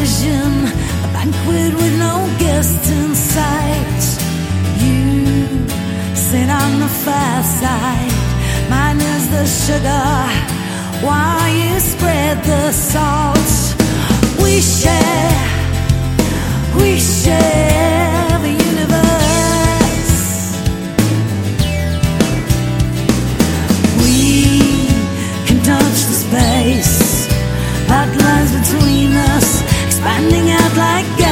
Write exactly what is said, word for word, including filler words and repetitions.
vision, a banquet with no guests in sight. You sit on the far side, mine is the sugar, while you spread the salt. We share, we share the universe. We can touch the space that lies between us, expanding out like